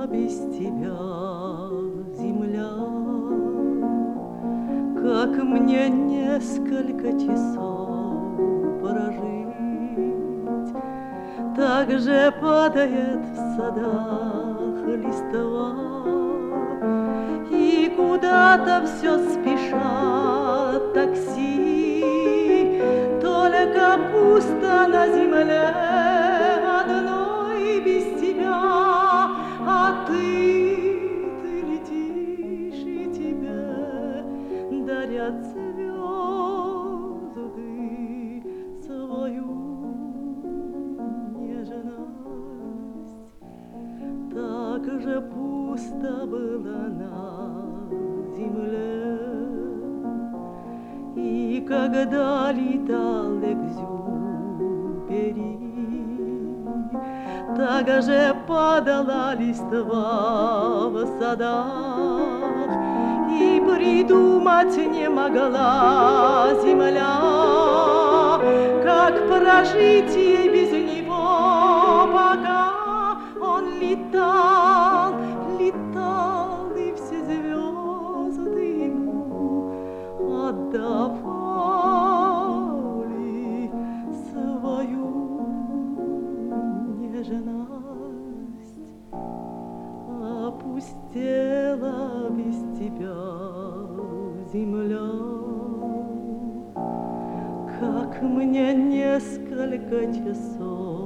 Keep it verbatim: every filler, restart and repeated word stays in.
без тебя, земля, как мне несколько часов прожить. Так же падает в садах листва, и куда-то все спешат такси, только пусто на земле одной без тебя. А ты, ты летишь, и тебе дарят звезды свою нежность. Так же пусто было на земле, и когда летал Экзюпери, так же падала листва в садах, и придумать не могла земля, как прожить ей без него, пока он летал, летал, и все звезды ему отдавали свою нежность. Опустела без тебя земля, как мне несколько часов